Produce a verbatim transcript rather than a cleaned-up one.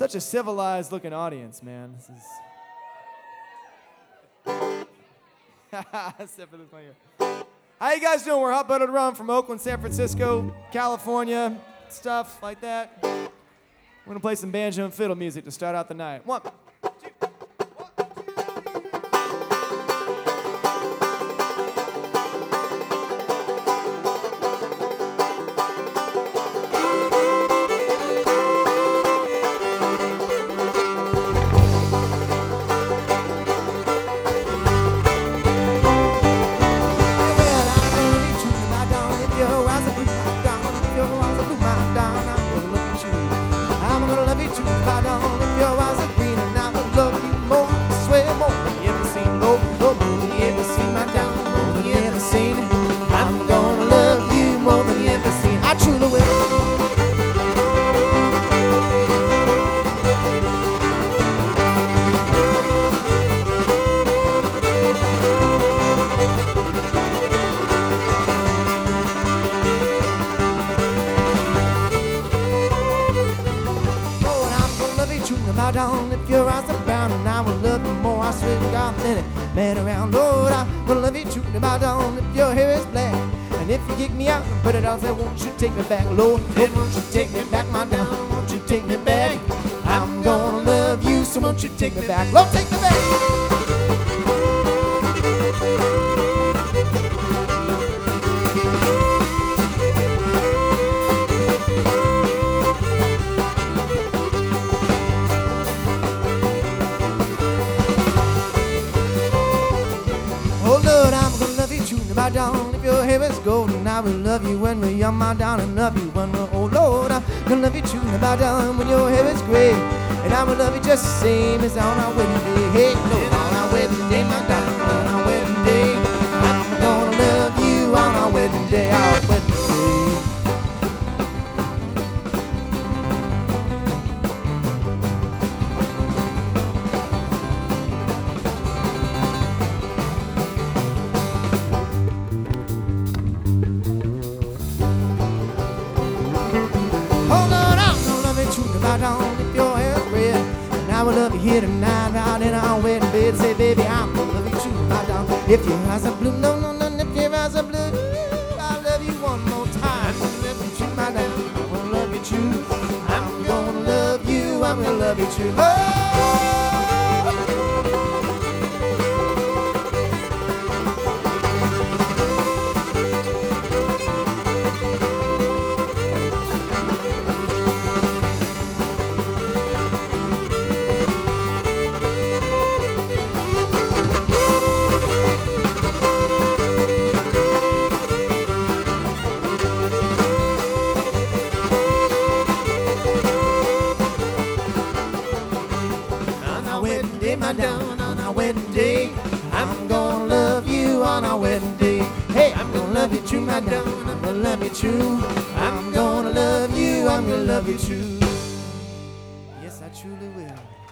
Such a civilized looking audience, man. This is. Except for this one here. How you guys doing? We're Hot Buttered Rum from Oakland, San Francisco, California, stuff like that. We're gonna play some banjo and fiddle music to start out the night. One. Down if your eyes are brown, and I will love you more. I swear to God, let it man around. Lord, I will love you true. About down if your hair is black, and if you kick me out, put it out, say, won't you take me back, Lord? Then won't you take me back, my down? Won't you take me back? I'm gonna love you, so won't you take me back, Lord? Take me back. My darling, if your hair is golden, I will love you when we're young, my darling, love you when we're old. Lord, I'm gonna love you true, my darling, when your hair is gray, and I will love you just the same as on our wedding day. Hey, Lord, on our wedding day, my darling, on our wedding day, I'm gonna love you on our wedding day, our wedding day. If your hair's red, and I will love you here tonight, out in our wedding bed. Say, baby, I'm gonna love you true, my darling. If your eyes are blue, no, no, no, if your eyes are blue, I'll love you one more time. I'm gonna love you true, my darling. I'm gonna love you true. I'm gonna love you. I'm gonna love you true. Oh! My down on our wedding day, I'm gonna love you on our wedding day. Hey, I'm gonna love you true, my down, I'm gonna love you true. I'm gonna love you, I'm gonna love you true. Yes, I truly will.